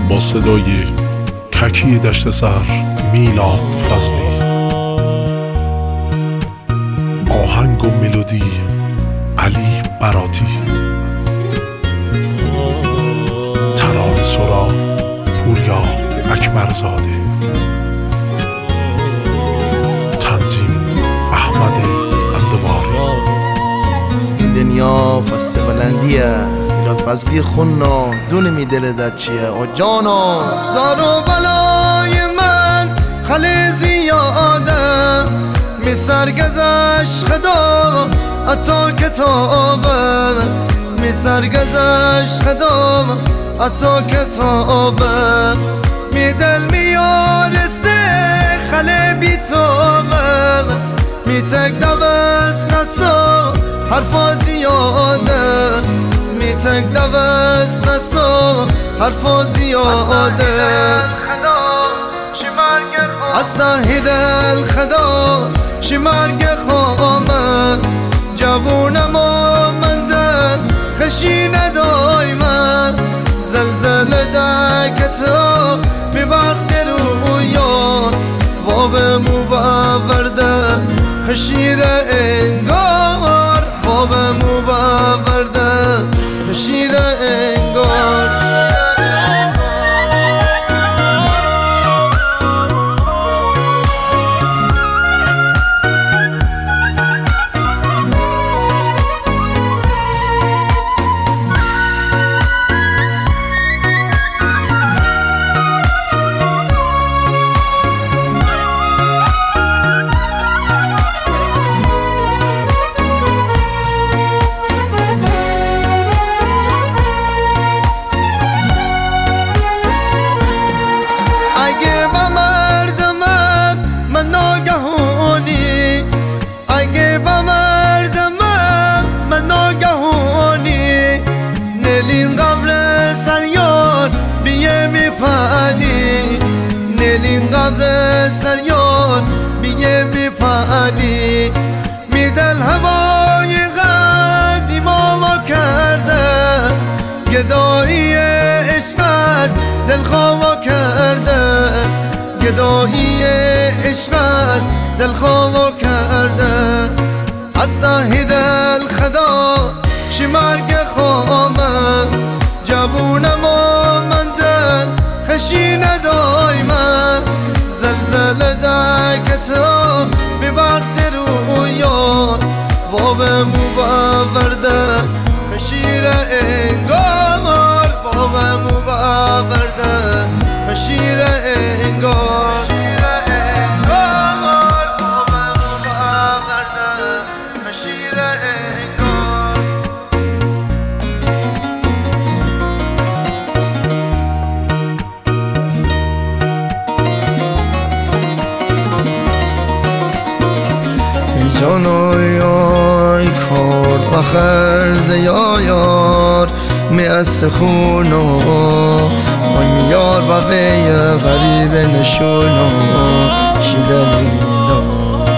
با صدای ککی دشت سر میلاد فضلی، آهنگ و ملودی علی براتی، ترانه سرا پوریا اکبرزاده، تنظیم احمد اندواری. دنیا فست بلندیه، میلاد فضلی خونا دونه میدل در چیه او جانا. زار و بلای من خلی زیاده، می سرگزش خدا اتا کتابه، می سرگزش خدا اتا کتابه، می دل میارسه خلی بیتابه، می تک دوست نسو حرفا زیاده، می تک دوست نسو حرفا زیاده. اصلا هیدل خدا شی مرگ خوامه، جوونم آمندن خشی ندای من، زلزل درکتا می وقت رویا وابمو باورده خشیر انگار، وابمو باورده خشیر انگار. نلین قبر سریان بیه میپانی، میدل هوای قدیما کرده، گدایی عشق از دل خوا کرده، گدایی عشق از دل خوا کرده. اصلا هیدل خدا شی مرگ خوامه، جوونم آمندن خشی ندای من، زلزل درکتا می وقت رویان وابمو باورده خشیر انگار، وابمو باورده خشیر انگار. جانوی کار بخرده یا یار می است خونو من یار و وی غریب نشونو شیدلینا،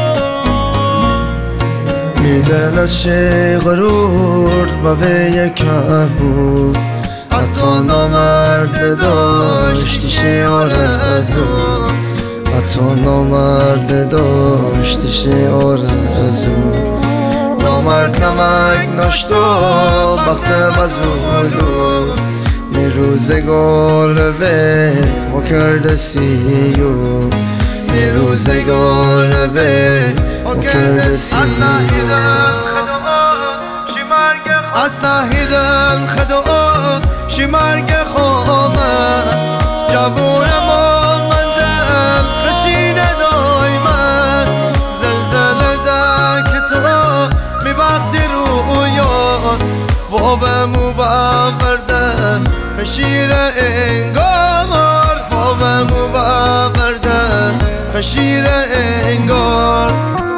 می دل از شی غرور و وی کهو حتی نامرد داشتی شی آرزو، حتی نامرد داشتی آرزو. نامرد نمک نشتو وقت مزولو، می روزگار به ما کرده سیو، می روزگار به ما کرده سیو. اصلا هیدل خدا شی مرگ خوامه، جوونم آمندن خشی ندای من، زلزل درکتا می وقت رویان وابمو باورده خشیر انگار، وابمو باورده خشیر انگار.